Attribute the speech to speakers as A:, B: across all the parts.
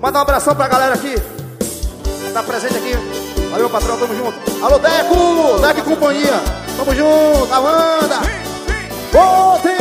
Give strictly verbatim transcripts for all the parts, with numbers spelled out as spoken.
A: Mandar um abração pra galera aqui tá presente aqui. Valeu, patrão, tamo junto. Alô, Deco, Deco e companhia. Tamo junto, a Wanda. Voltem!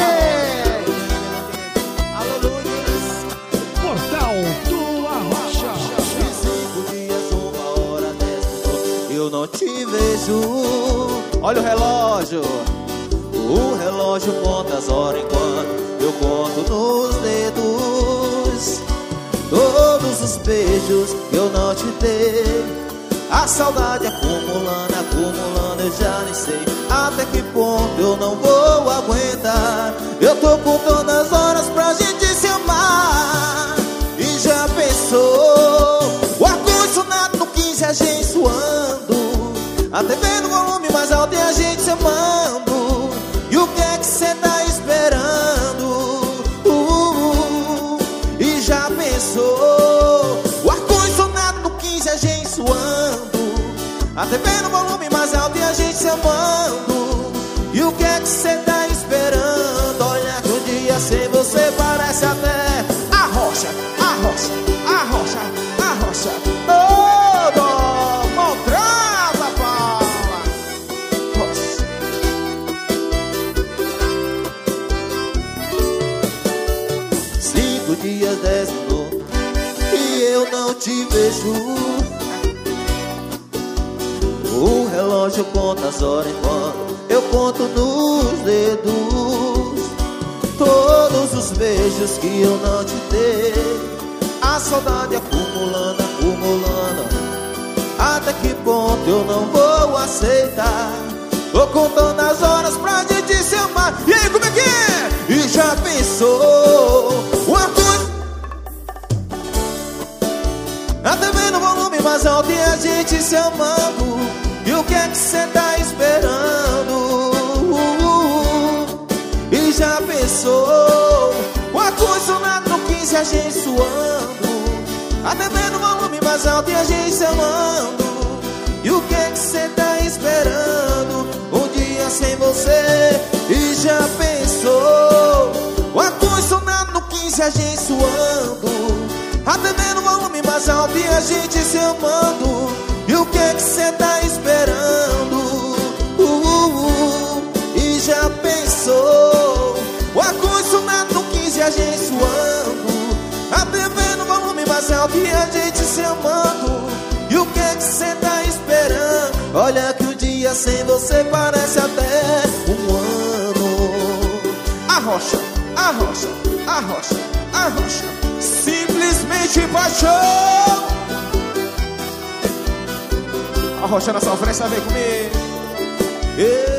B: Alô, Luiz.
C: Portal do Arrocha.
B: De cinco dias, uma hora, dez minutos, eu não te vejo. Olha o relógio. O relógio conta as horas enquanto eu conto nos dedos todos os beijos que eu não te dei. A saudade acumulando, acumulando, eu já nem sei até que ponto eu não vou aguentar. Eu tô contando as horas pra gente se amar. E já pensou o ar-condicionado no quinze, a gente suando, a T V no volume mais alto e a gente se amando. E o que é que cê tá esperando? Uh, uh, uh. E já pensou o ar-condicionado no quinze, a gente suando, a T V no volume mais alto e a gente se amando. E o que é que cê tá esperando? Olha que um dia sem você parece até a rocha, a rocha, a rocha, a rocha. Todo maltrata, Paula. Rocha. Cinco dias, dez minutos e eu não te vejo. O relógio conta as horas enquanto eu conto nos dedos todos os beijos que eu não te dei. A saudade acumulando, acumulando, até que ponto eu não vou aceitar. Tô contando as horas pra gente se amar. E aí, como é que é? E já pensou uma coisa, a T V no volume mais alto e a gente se amando. E o que é que cê tá esperando? Uh, uh, uh. E já pensou o ar-condicionado no quinze, a gente suando, a T V no volume mais alto e a gente se amando. E o que é que cê tá esperando? Um dia sem você. E já pensou o ar-condicionado no quinze, a gente suando, a T V no volume mais alto e a gente se amando. E o que é que cê tá esperando? Uh, uh, uh. E já pensou o ar-condicionado no quinze, a gente suando, a T V no volume mais alto e a gente se amando. E o que é que cê tá esperando? Olha que um dia sem você parece até um ano. A rocha, a rocha, a rocha, a rocha, simplesmente paixão. A rocha na sofrência vem comigo. Yeah.